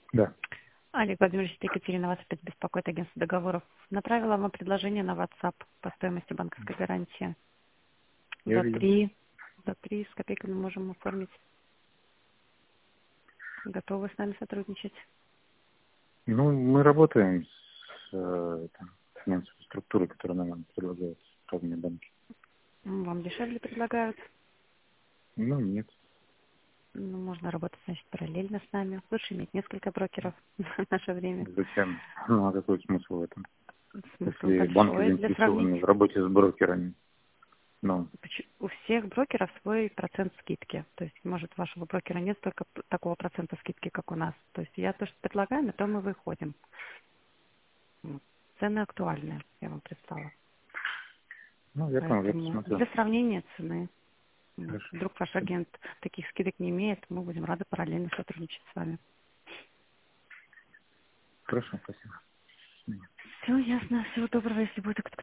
Да, Олег Владимирович, это Екатерина, вас опять беспокоит агентство договоров. Направила вам предложение на WhatsApp по стоимости банковской гарантии. я За видел. три, за 3 с копейками можем оформить. Готовы с нами сотрудничать? Ну, мы работаем с там, финансовой структурой, которая нам предлагает разные банки. Вам дешевле предлагают? Ну, нет. Ну, можно работать, значит, параллельно с нами. Лучше иметь несколько брокеров в наше время. Зачем? Ну, а какой смысл в этом? Смысл Если банки большой для заинтересованы в сравнить. работе с брокерами, ну, У всех брокеров свой процент скидки. То есть, может, у вашего брокера нет столько такого процента скидки, как у нас. То есть, я то, что предлагаю, на то мы выходим. Цены актуальные, я вам прислала. я Поэтому посмотрю. для сравнения цены. Хорошо. Вдруг ваш агент таких скидок не имеет, мы будем рады параллельно сотрудничать с вами. Хорошо, спасибо. Все ясно. Всего доброго, если будет